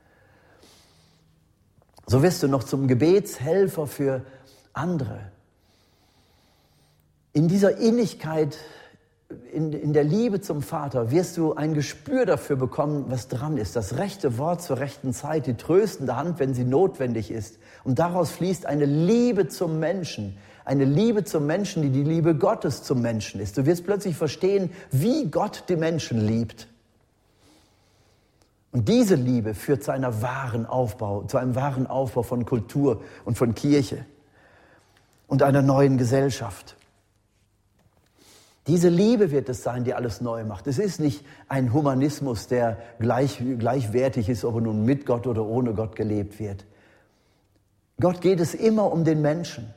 So wirst du noch zum Gebetshelfer für andere. In dieser Innigkeit, in, in der Liebe zum Vater, wirst du ein Gespür dafür bekommen, was dran ist. Das rechte Wort zur rechten Zeit, die tröstende Hand, wenn sie notwendig ist. Und daraus fließt eine Liebe zum Menschen. Eine Liebe zum Menschen, die die Liebe Gottes zum Menschen ist. Du wirst plötzlich verstehen, wie Gott die Menschen liebt. Und diese Liebe führt zu einer wahren Aufbau, zu einem wahren Aufbau von Kultur und von Kirche und einer neuen Gesellschaft. Diese Liebe wird es sein, die alles neu macht. Es ist nicht ein Humanismus, der gleich, gleichwertig ist, ob er nun mit Gott oder ohne Gott gelebt wird. Gott geht es immer um den Menschen.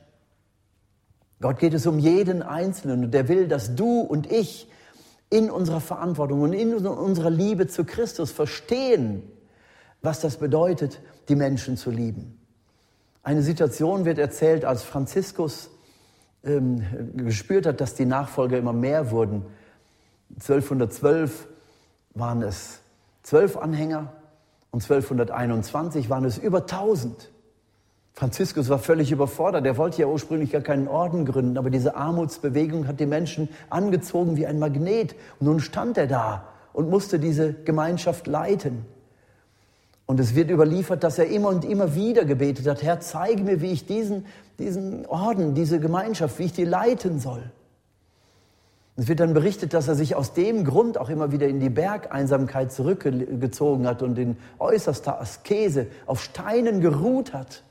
Gott geht es um jeden Einzelnen und der will, dass du und ich in unserer Verantwortung und in unserer Liebe zu Christus verstehen, was das bedeutet, die Menschen zu lieben. Eine Situation wird erzählt, als Franziskus ähm, gespürt hat, dass die Nachfolger immer mehr wurden. zwölfhundertzwölf waren es zwölf Anhänger und zwölfhunderteinundzwanzig waren es über tausend. Franziskus war völlig überfordert. Er wollte ja ursprünglich gar keinen Orden gründen, aber diese Armutsbewegung hat die Menschen angezogen wie ein Magnet. Und nun stand er da und musste diese Gemeinschaft leiten. Und es wird überliefert, dass er immer und immer wieder gebetet hat, Herr, zeige mir, wie ich diesen, diesen Orden, diese Gemeinschaft, wie ich die leiten soll. Es wird dann berichtet, dass er sich aus dem Grund auch immer wieder in die Bergeinsamkeit zurückgezogen hat und in äußerster Askese auf Steinen geruht hat.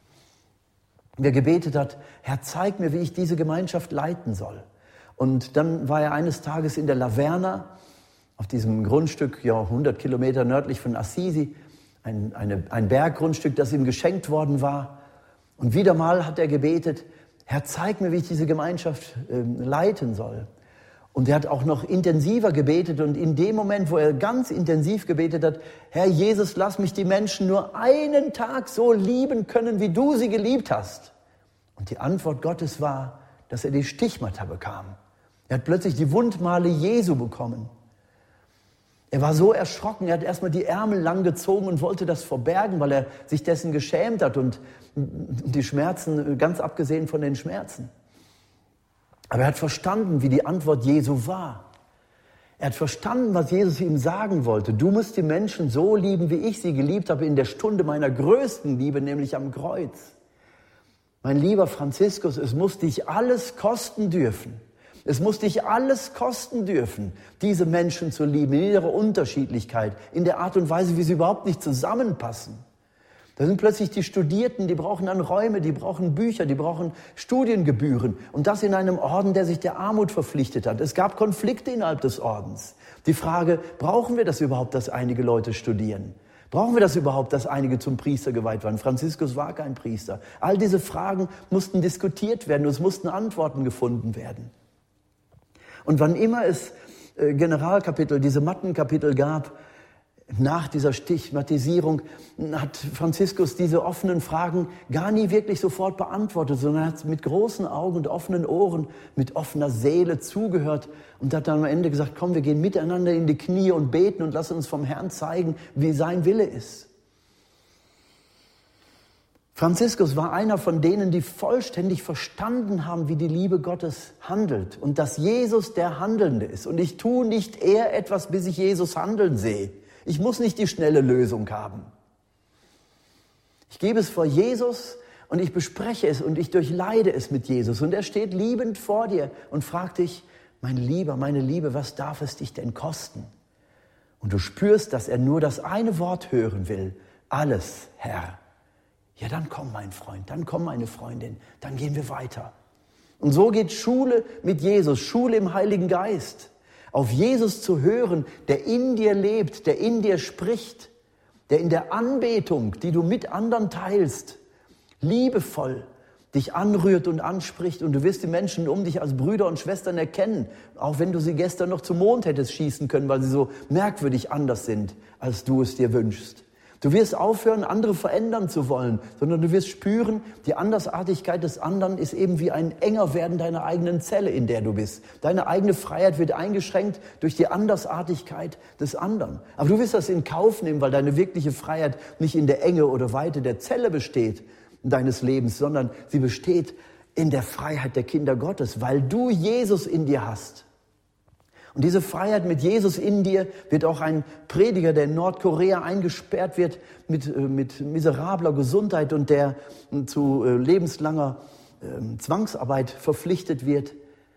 Der gebetet hat, Herr, zeig mir, wie ich diese Gemeinschaft leiten soll. Und dann war er eines Tages in der Laverna, auf diesem Grundstück, ja, hundert Kilometer nördlich von Assisi, ein, eine, ein Berggrundstück, das ihm geschenkt worden war. Und wieder mal hat er gebetet, Herr, zeig mir, wie ich diese Gemeinschaft äh, leiten soll. Und er hat auch noch intensiver gebetet und in dem Moment, wo er ganz intensiv gebetet hat, Herr Jesus, lass mich die Menschen nur einen Tag so lieben können, wie du sie geliebt hast. Und die Antwort Gottes war, dass er die Stichmata bekam. Er hat plötzlich die Wundmale Jesu bekommen. Er war so erschrocken, er hat erstmal die Ärmel lang gezogen und wollte das verbergen, weil er sich dessen geschämt hat und die Schmerzen, ganz abgesehen von den Schmerzen. Aber er hat verstanden, wie die Antwort Jesu war. Er hat verstanden, was Jesus ihm sagen wollte. Du musst die Menschen so lieben, wie ich sie geliebt habe, in der Stunde meiner größten Liebe, nämlich am Kreuz. Mein lieber Franziskus, es muss dich alles kosten dürfen. Es muss dich alles kosten dürfen, diese Menschen zu lieben, in ihrer Unterschiedlichkeit, in der Art und Weise, wie sie überhaupt nicht zusammenpassen. Da sind plötzlich die Studierten, die brauchen dann Räume, die brauchen Bücher, die brauchen Studiengebühren. Und das in einem Orden, der sich der Armut verpflichtet hat. Es gab Konflikte innerhalb des Ordens. Die Frage, brauchen wir das überhaupt, dass einige Leute studieren? Brauchen wir das überhaupt, dass einige zum Priester geweiht waren? Franziskus war kein Priester. All diese Fragen mussten diskutiert werden und es mussten Antworten gefunden werden. Und wann immer es äh, Generalkapitel, diese Mattenkapitel gab, nach dieser Stigmatisierung, hat Franziskus diese offenen Fragen gar nie wirklich sofort beantwortet, sondern hat mit großen Augen und offenen Ohren, mit offener Seele zugehört und hat dann am Ende gesagt, komm, wir gehen miteinander in die Knie und beten und lassen uns vom Herrn zeigen, wie sein Wille ist. Franziskus war einer von denen, die vollständig verstanden haben, wie die Liebe Gottes handelt und dass Jesus der Handelnde ist. Und ich tue nicht eher etwas, bis ich Jesus handeln sehe. Ich muss nicht die schnelle Lösung haben. Ich gebe es vor Jesus und ich bespreche es und ich durchleide es mit Jesus. Und er steht liebend vor dir und fragt dich, mein Lieber, meine Liebe, was darf es dich denn kosten? Und du spürst, dass er nur das eine Wort hören will. Alles, Herr. Ja, dann komm, mein Freund, dann komm, meine Freundin, dann gehen wir weiter. Und so geht Schule mit Jesus, Schule im Heiligen Geist. Auf Jesus zu hören, der in dir lebt, der in dir spricht, der in der Anbetung, die du mit anderen teilst, liebevoll dich anrührt und anspricht, und du wirst die Menschen um dich als Brüder und Schwestern erkennen, auch wenn du sie gestern noch zum Mond hättest schießen können, weil sie so merkwürdig anders sind, als du es dir wünschst. Du wirst aufhören, andere verändern zu wollen, sondern du wirst spüren, die Andersartigkeit des anderen ist eben wie ein enger werden deiner eigenen Zelle, in der du bist. Deine eigene Freiheit wird eingeschränkt durch die Andersartigkeit des anderen. Aber du wirst das in Kauf nehmen, weil deine wirkliche Freiheit nicht in der Enge oder Weite der Zelle besteht, deines Lebens, sondern sie besteht in der Freiheit der Kinder Gottes, weil du Jesus in dir hast. Und diese Freiheit mit Jesus in dir wird auch ein Prediger, der in Nordkorea eingesperrt wird mit, mit miserabler Gesundheit und der zu lebenslanger äh, Zwangsarbeit verpflichtet wird.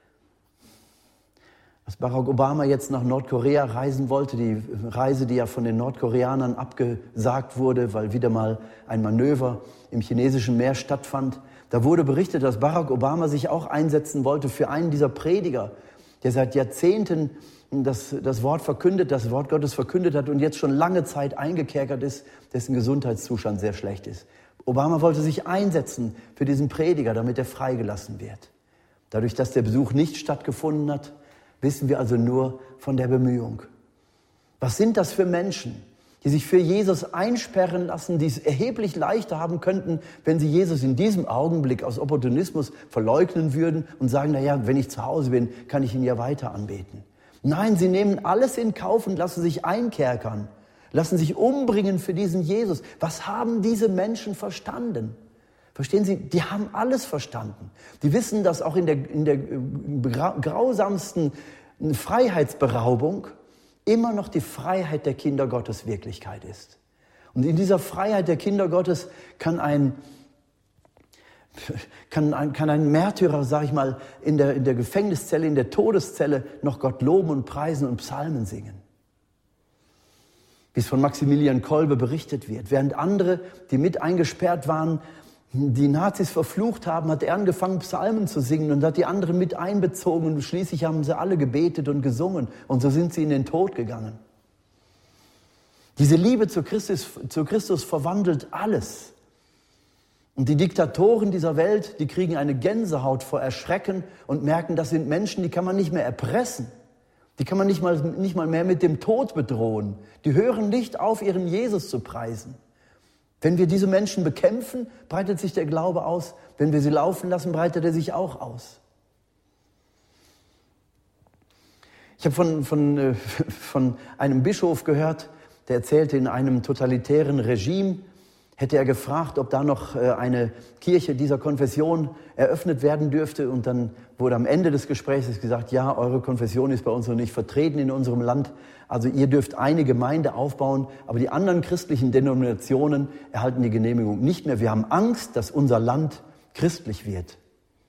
Als Barack Obama jetzt nach Nordkorea reisen wollte, die Reise, die ja von den Nordkoreanern abgesagt wurde, weil wieder mal ein Manöver im chinesischen Meer stattfand, da wurde berichtet, dass Barack Obama sich auch einsetzen wollte für einen dieser Prediger, der seit Jahrzehnten das, das Wort verkündet, das Wort Gottes verkündet hat und jetzt schon lange Zeit eingekerkert ist, dessen Gesundheitszustand sehr schlecht ist. Obama wollte sich einsetzen für diesen Prediger, damit er freigelassen wird. Dadurch, dass der Besuch nicht stattgefunden hat, wissen wir also nur von der Bemühung. Was sind das für Menschen, die sich für Jesus einsperren lassen, die es erheblich leichter haben könnten, wenn sie Jesus in diesem Augenblick aus Opportunismus verleugnen würden und sagen, na ja, wenn ich zu Hause bin, kann ich ihn ja weiter anbeten. Nein, sie nehmen alles in Kauf und lassen sich einkerkern, lassen sich umbringen für diesen Jesus. Was haben diese Menschen verstanden? Verstehen Sie, die haben alles verstanden. Die wissen, dass auch in der, in der grausamsten Freiheitsberaubung immer noch die Freiheit der Kinder Gottes Wirklichkeit ist. Und in dieser Freiheit der Kinder Gottes kann ein, kann ein, kann ein Märtyrer, sag ich mal, in der, in der Gefängniszelle, in der Todeszelle noch Gott loben und preisen und Psalmen singen. Wie es von Maximilian Kolbe berichtet wird. Während andere, die mit eingesperrt waren, die Nazis verflucht haben, hat er angefangen, Psalmen zu singen und hat die anderen mit einbezogen und schließlich haben sie alle gebetet und gesungen und so sind sie in den Tod gegangen. Diese Liebe zu Christus, zu Christus verwandelt alles. Und die Diktatoren dieser Welt, die kriegen eine Gänsehaut vor Erschrecken und merken, das sind Menschen, die kann man nicht mehr erpressen. Die kann man nicht mal, nicht mal mehr mit dem Tod bedrohen. Die hören nicht auf, ihren Jesus zu preisen. Wenn wir diese Menschen bekämpfen, breitet sich der Glaube aus. Wenn wir sie laufen lassen, breitet er sich auch aus. Ich habe von, von, von einem Bischof gehört, der erzählte, in einem totalitären Regime hätte er gefragt, ob da noch eine Kirche dieser Konfession eröffnet werden dürfte. Und dann wurde am Ende des Gesprächs gesagt, ja, eure Konfession ist bei uns noch nicht vertreten in unserem Land. Also ihr dürft eine Gemeinde aufbauen, aber die anderen christlichen Denominationen erhalten die Genehmigung nicht mehr. Wir haben Angst, dass unser Land christlich wird.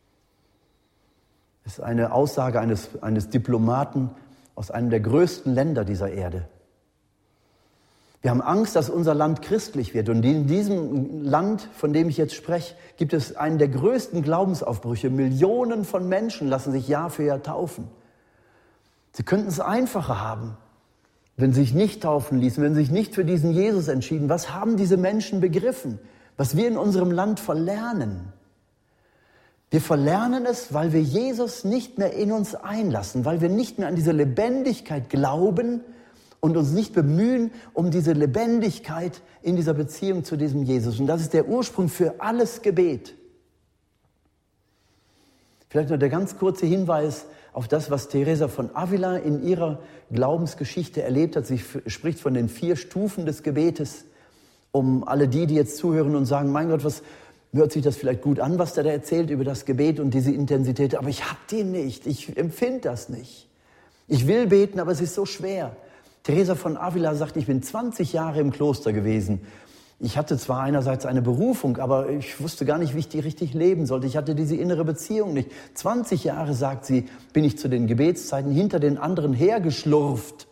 Das ist eine Aussage eines, eines Diplomaten aus einem der größten Länder dieser Erde. Wir haben Angst, dass unser Land christlich wird. Und in diesem Land, von dem ich jetzt spreche, gibt es einen der größten Glaubensaufbrüche. Millionen von Menschen lassen sich Jahr für Jahr taufen. Sie könnten es einfacher haben, wenn sie sich nicht taufen ließen, wenn sie sich nicht für diesen Jesus entschieden. Was haben diese Menschen begriffen? Was wir in unserem Land verlernen? Wir verlernen es, weil wir Jesus nicht mehr in uns einlassen, weil wir nicht mehr an diese Lebendigkeit glauben und uns nicht bemühen um diese Lebendigkeit in dieser Beziehung zu diesem Jesus. Und das ist der Ursprung für alles Gebet. Vielleicht noch der ganz kurze Hinweis auf das, was Teresa von Avila in ihrer Glaubensgeschichte erlebt hat. Sie spricht von den vier Stufen des Gebetes, um alle die, die jetzt zuhören und sagen, mein Gott, was hört sich das vielleicht gut an, was der da erzählt über das Gebet und diese Intensität, aber ich habe die nicht, ich empfinde das nicht. Ich will beten, aber es ist so schwer. Teresa von Avila sagt, ich bin zwanzig Jahre im Kloster gewesen Ich hatte zwar einerseits eine Berufung, aber ich wusste gar nicht, wie ich die richtig leben sollte. Ich hatte diese innere Beziehung nicht. zwanzig Jahre, sagt sie, bin ich zu den Gebetszeiten hinter den anderen hergeschlurft,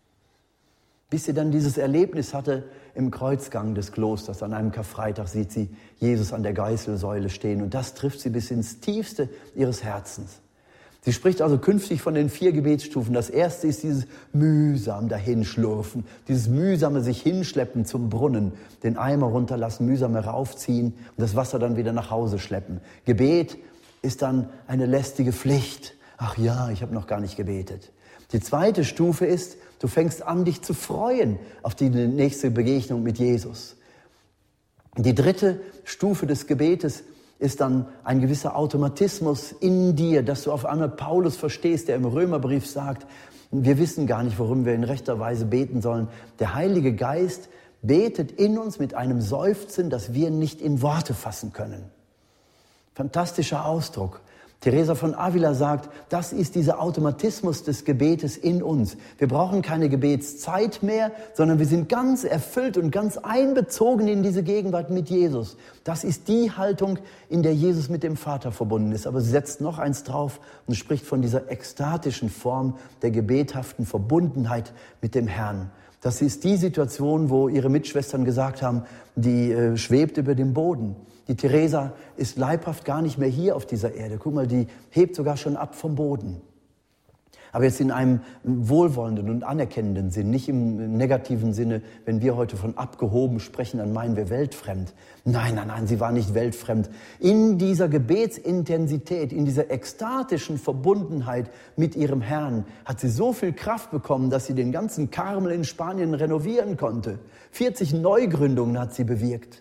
bis sie dann dieses Erlebnis hatte im Kreuzgang des Klosters. An einem Karfreitag sieht sie Jesus an der Geißelsäule stehen und das trifft sie bis ins Tiefste ihres Herzens. Sie spricht also künftig von den vier Gebetsstufen. Das erste ist dieses mühsam dahinschlurfen, dieses mühsame sich hinschleppen zum Brunnen, den Eimer runterlassen, mühsam heraufziehen und das Wasser dann wieder nach Hause schleppen. Gebet ist dann eine lästige Pflicht. Ach ja, ich habe noch gar nicht gebetet. Die zweite Stufe ist, du fängst an, dich zu freuen auf die nächste Begegnung mit Jesus. Die dritte Stufe des Gebetes ist dann ein gewisser Automatismus in dir, dass du auf einmal Paulus verstehst, der im Römerbrief sagt, wir wissen gar nicht, worum wir in rechter Weise beten sollen. Der Heilige Geist betet in uns mit einem Seufzen, das wir nicht in Worte fassen können. Fantastischer Ausdruck. Teresa von Avila sagt, das ist dieser Automatismus des Gebetes in uns. Wir brauchen keine Gebetszeit mehr, sondern wir sind ganz erfüllt und ganz einbezogen in diese Gegenwart mit Jesus. Das ist die Haltung, in der Jesus mit dem Vater verbunden ist. Aber sie setzt noch eins drauf und spricht von dieser ekstatischen Form der gebethaften Verbundenheit mit dem Herrn. Das ist die Situation, wo ihre Mitschwestern gesagt haben, die äh, schwebt über dem Boden. Die Teresa ist leibhaft gar nicht mehr hier auf dieser Erde. Guck mal, die hebt sogar schon ab vom Boden. Aber jetzt in einem wohlwollenden und anerkennenden Sinn, nicht im negativen Sinne, wenn wir heute von abgehoben sprechen, dann meinen wir weltfremd. Nein, nein, nein, sie war nicht weltfremd. In dieser Gebetsintensität, in dieser ekstatischen Verbundenheit mit ihrem Herrn hat sie so viel Kraft bekommen, dass sie den ganzen Karmel in Spanien renovieren konnte. vierzig Neugründungen hat sie bewirkt.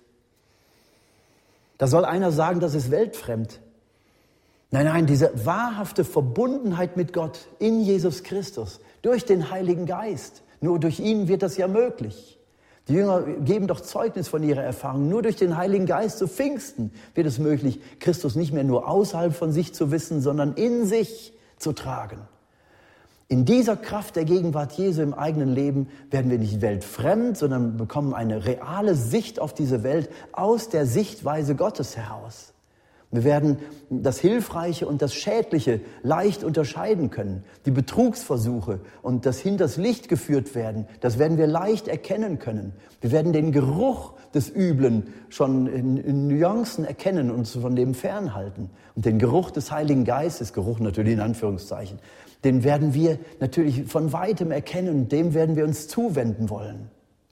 Da soll einer sagen, das ist weltfremd. Nein, nein, diese wahrhafte Verbundenheit mit Gott in Jesus Christus, durch den Heiligen Geist. Nur durch ihn wird das ja möglich. Die Jünger geben doch Zeugnis von ihrer Erfahrung. Nur durch den Heiligen Geist zu Pfingsten wird es möglich, Christus nicht mehr nur außerhalb von sich zu wissen, sondern in sich zu tragen. In dieser Kraft der Gegenwart Jesu im eigenen Leben werden wir nicht weltfremd, sondern bekommen eine reale Sicht auf diese Welt aus der Sichtweise Gottes heraus. Wir werden das Hilfreiche und das Schädliche leicht unterscheiden können. Die Betrugsversuche und das hinters Licht geführt werden, das werden wir leicht erkennen können. Wir werden den Geruch des Üblen schon in, in Nuancen erkennen und uns von dem fernhalten. Und den Geruch des Heiligen Geistes, Geruch natürlich in Anführungszeichen, den werden wir natürlich von Weitem erkennen, dem werden wir uns zuwenden wollen.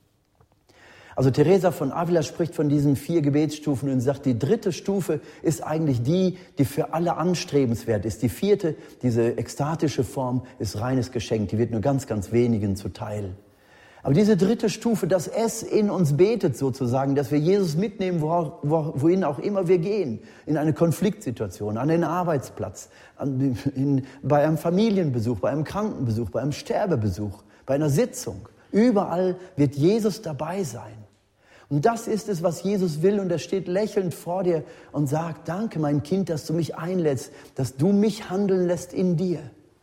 Also Teresa von Avila spricht von diesen vier Gebetsstufen und sagt, die dritte Stufe ist eigentlich die, die für alle anstrebenswert ist. Die vierte, diese ekstatische Form, ist reines Geschenk, die wird nur ganz, ganz wenigen zuteil. Aber diese dritte Stufe, dass es in uns betet sozusagen, dass wir Jesus mitnehmen, wo, wo, wohin auch immer wir gehen, in eine Konfliktsituation, an den Arbeitsplatz, an, in, bei einem Familienbesuch, bei einem Krankenbesuch, bei einem Sterbebesuch, bei einer Sitzung. Überall wird Jesus dabei sein. Und das ist es, was Jesus will. Und er steht lächelnd vor dir und sagt, danke, mein Kind, dass du mich einlädst, dass du mich handeln lässt in dir.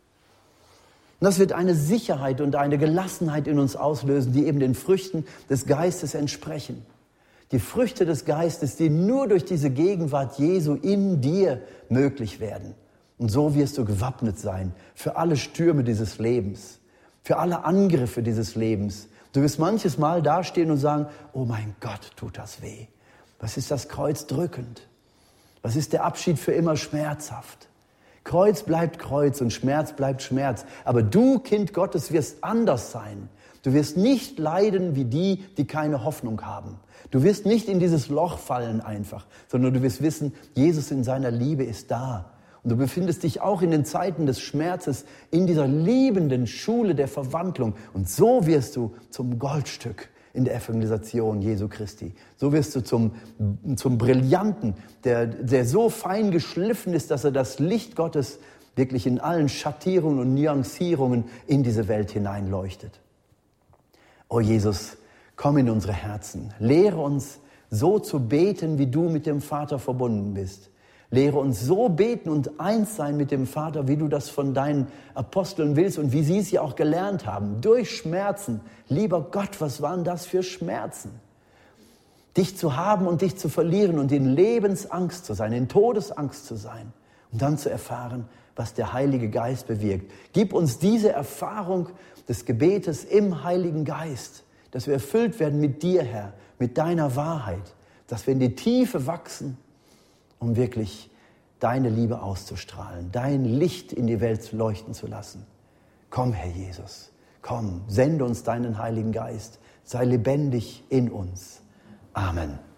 Und das wird eine Sicherheit und eine Gelassenheit in uns auslösen, die eben den Früchten des Geistes entsprechen. Die Früchte des Geistes, die nur durch diese Gegenwart Jesu in dir möglich werden. Und so wirst du gewappnet sein für alle Stürme dieses Lebens, für alle Angriffe dieses Lebens. Du wirst manches Mal dastehen und sagen, oh mein Gott, tut das weh. Was ist das Kreuz drückend? Was ist der Abschied für immer schmerzhaft? Kreuz bleibt Kreuz und Schmerz bleibt Schmerz. Aber du, Kind Gottes, wirst anders sein. Du wirst nicht leiden wie die, die keine Hoffnung haben. Du wirst nicht in dieses Loch fallen einfach, sondern du wirst wissen, Jesus in seiner Liebe ist da. Und du befindest dich auch in den Zeiten des Schmerzes in dieser liebenden Schule der Verwandlung. Und so wirst du zum Goldstück in der Evangelisation Jesu Christi. So wirst du zum, zum Brillanten, der, der so fein geschliffen ist, dass er das Licht Gottes wirklich in allen Schattierungen und Nuancierungen in diese Welt hineinleuchtet. O Jesus, komm in unsere Herzen. Lehre uns, so zu beten, wie du mit dem Vater verbunden bist. Lehre uns so beten und eins sein mit dem Vater, wie du das von deinen Aposteln willst und wie sie es ja auch gelernt haben. Durch Schmerzen. Lieber Gott, was waren das für Schmerzen? dich zu haben und dich zu verlieren und in Lebensangst zu sein, in Todesangst zu sein und dann zu erfahren, was der Heilige Geist bewirkt. Gib uns diese Erfahrung des Gebetes im Heiligen Geist, dass wir erfüllt werden mit dir, Herr, mit deiner Wahrheit, dass wir in die Tiefe wachsen, um wirklich deine Liebe auszustrahlen, dein Licht in die Welt leuchten zu lassen. Komm, Herr Jesus, komm, sende uns deinen Heiligen Geist, sei lebendig in uns. Amen.